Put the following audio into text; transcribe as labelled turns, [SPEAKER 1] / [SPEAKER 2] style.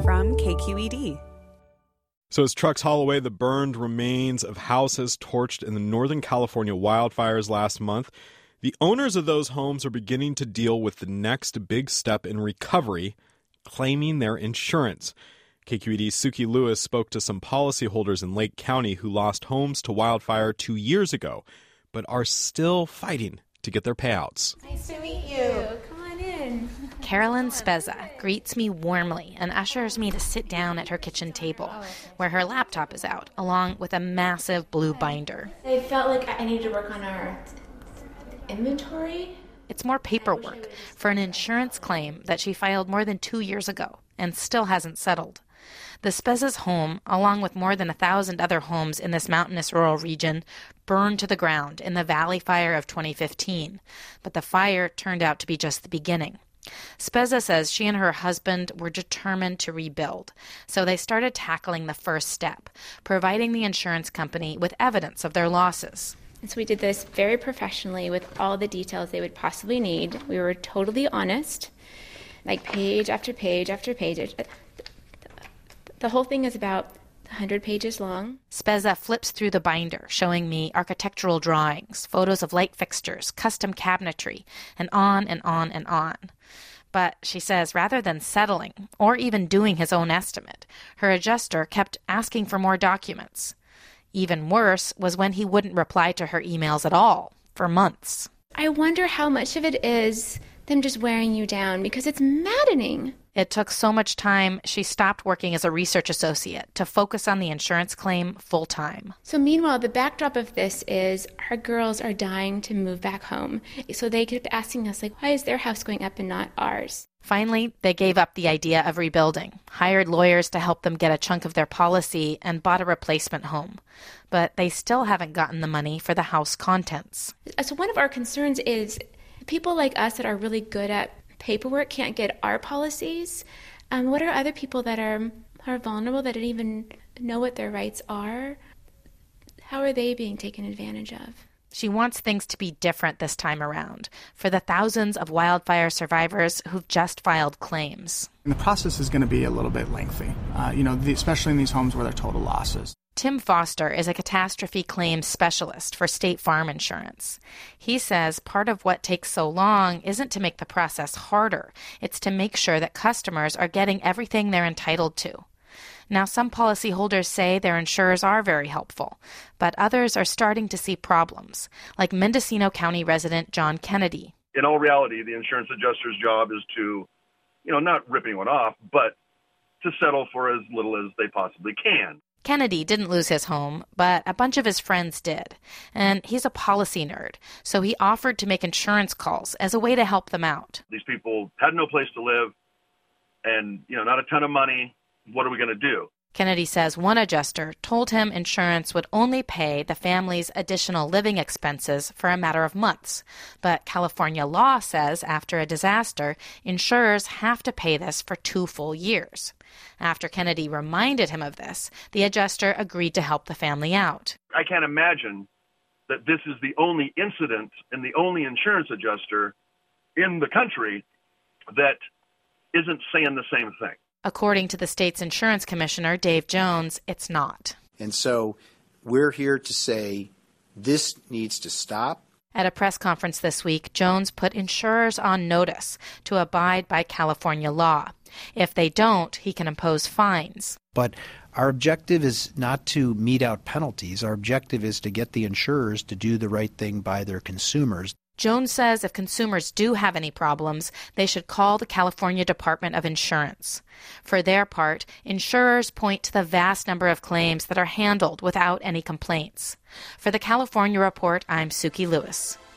[SPEAKER 1] from KQED.
[SPEAKER 2] So as trucks haul away the burned remains of houses torched in the Northern California wildfires last month, the owners of those homes are beginning to deal with the next big step in recovery, claiming their insurance. KQED's Suki Lewis spoke to some policyholders in Lake County who lost homes to wildfire 2 years ago, but are still fighting to get their payouts.
[SPEAKER 3] Nice to meet you. Come on in.
[SPEAKER 4] Carolyn Spezza greets me warmly and ushers me to sit down at her kitchen table, where her laptop is out, along with a massive blue binder.
[SPEAKER 3] I felt like I needed to work on our inventory.
[SPEAKER 4] It's more paperwork for an insurance claim that she filed more than 2 years ago and still hasn't settled. The Spezza's home, along with more than 1,000 other homes in this mountainous rural region, burned to the ground in the Valley Fire of 2015. But the fire turned out to be just the beginning. Spezza says she and her husband were determined to rebuild, so they started tackling the first step, providing the insurance company with evidence of their losses.
[SPEAKER 3] And so we did this very professionally with all the details they would possibly need. We were totally honest, like page after page after page. The whole thing is about 100 pages long.
[SPEAKER 4] Spezza flips through the binder, showing me architectural drawings, photos of light fixtures, custom cabinetry, and on and on and on. But she says rather than settling, or even doing his own estimate, her adjuster kept asking for more documents. Even worse was when he wouldn't reply to her emails at all, for months.
[SPEAKER 3] I wonder how much of it is them just wearing you down, because it's maddening.
[SPEAKER 4] It took so much time, she stopped working as a research associate to focus on the insurance claim full-time.
[SPEAKER 3] So meanwhile, the backdrop of this is our girls are dying to move back home. So they kept asking us, like, why is their house going up and not ours?
[SPEAKER 4] Finally, they gave up the idea of rebuilding, hired lawyers to help them get a chunk of their policy, and bought a replacement home. But they still haven't gotten the money for the house contents.
[SPEAKER 3] So one of our concerns is people like us that are really good at paperwork can't get our policies. What are other people that are vulnerable, that don't even know what their rights are? How are they being taken advantage of?
[SPEAKER 4] She wants things to be different this time around for the thousands of wildfire survivors who've just filed claims.
[SPEAKER 5] And the process is going to be a little bit lengthy, especially in these homes where there are total losses.
[SPEAKER 4] Tim Foster is a catastrophe claims specialist for State Farm Insurance. He says part of what takes so long isn't to make the process harder. It's to make sure that customers are getting everything they're entitled to. Now, some policyholders say their insurers are very helpful, but others are starting to see problems, like Mendocino County resident John Kennedy.
[SPEAKER 6] In all reality, the insurance adjuster's job is to, not rip anyone off, but to settle for as little as they possibly can.
[SPEAKER 4] Kennedy didn't lose his home, but a bunch of his friends did. And he's a policy nerd, so he offered to make insurance calls as a way to help them out.
[SPEAKER 6] These people had no place to live and, not a ton of money. What are we going to do?
[SPEAKER 4] Kennedy says one adjuster told him insurance would only pay the family's additional living expenses for a matter of months. But California law says after a disaster, insurers have to pay this for 2 full years. After Kennedy reminded him of this, the adjuster agreed to help the family out.
[SPEAKER 6] I can't imagine that this is the only incident and the only insurance adjuster in the country that isn't saying the same thing.
[SPEAKER 4] According to the state's insurance commissioner, Dave Jones, it's not.
[SPEAKER 7] And so we're here to say this needs to stop.
[SPEAKER 4] At a press conference this week, Jones put insurers on notice to abide by California law. If they don't, he can impose fines.
[SPEAKER 8] But our objective is not to mete out penalties. Our objective is to get the insurers to do the right thing by their consumers.
[SPEAKER 4] Jones says if consumers do have any problems, they should call the California Department of Insurance. For their part, insurers point to the vast number of claims that are handled without any complaints. For the California Report, I'm Suki Lewis.